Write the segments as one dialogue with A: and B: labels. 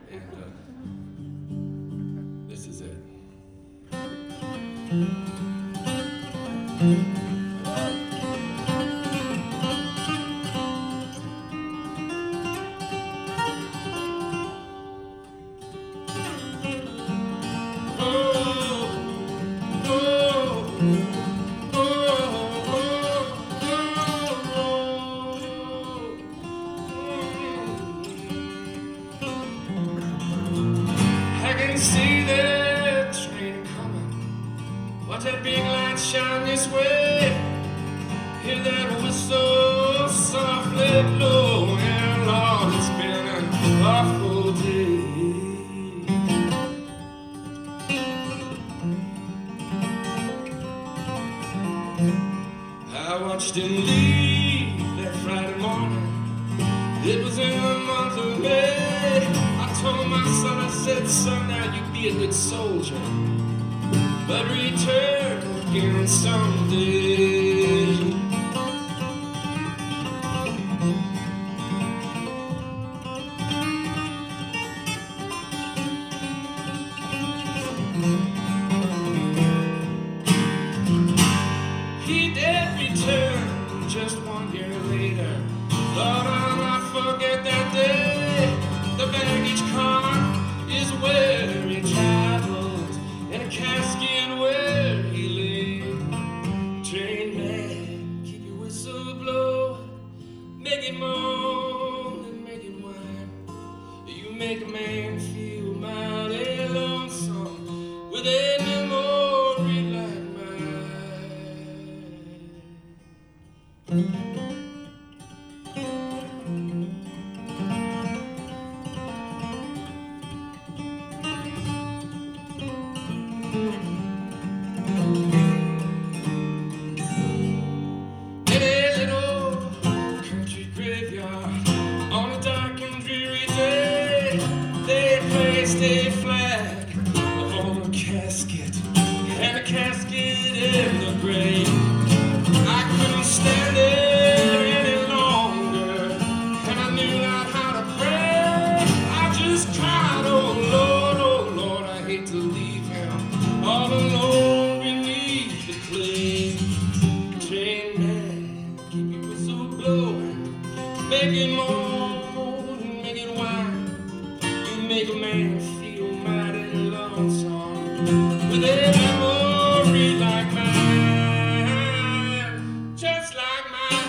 A: And this is it. See that train coming, watch that big light shine this way, hear that whistle softly blow, and Lord, it's been an awful day. I watched him leave that Friday morning, it was in the month of May. I told my son, I said, son, now you be a good soldier, but return again someday. He did return just 1 year later. Lord, I'll not forget that day. The baggage car is where he travels, in a casket where he lay. Train man, keep your whistle blowing, make it moan and make it whine. You make a man feel mighty lonesome with a memory like mine. In a little country graveyard, on a dark and dreary day, they placed a flag on a casket, and a casket in the grave. I couldn't stand there any longer, and I knew not how to pray. I just cried, oh Lord, I hate to leave him all alone beneath the clay. Train man, keep your whistle blowing, make it moan and make it whine. You make a man feel mighty lonesome with a memory like mine, just like mine.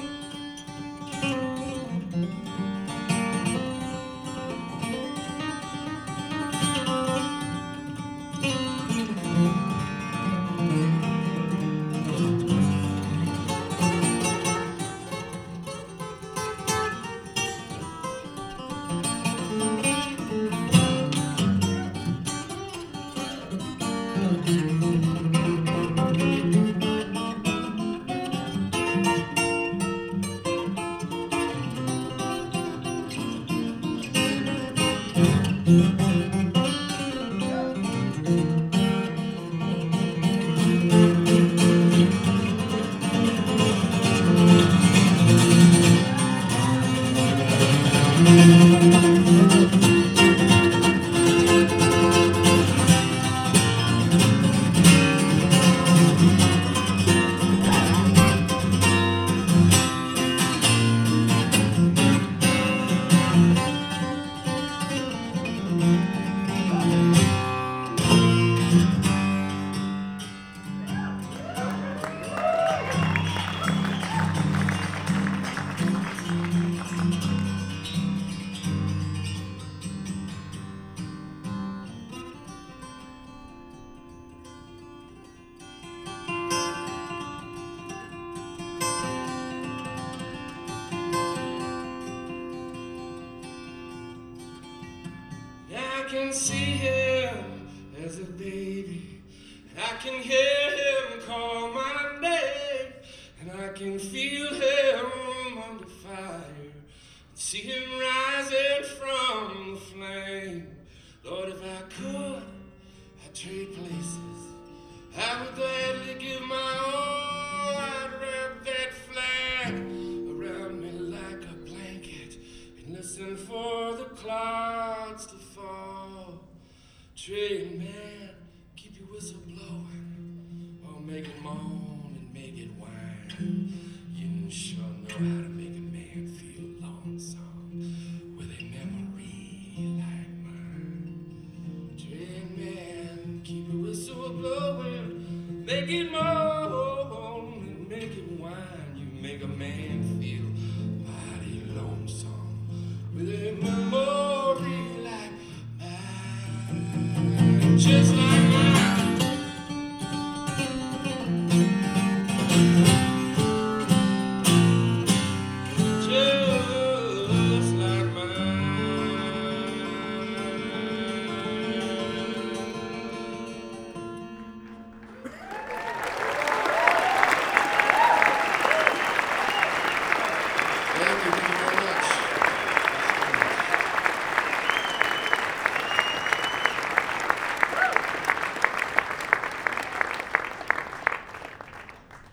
A: I can see him as a baby, I can hear him call my name, and I can feel him under fire, see him rising from the flame. Lord, if I could, I'd trade places, I would gladly give my all. I'd wrap that flag around me like a blanket and listen for the clock starts to fall. Train man, keep your whistle blowing, or make it moan and make it whine. You sure know how to make a man feel.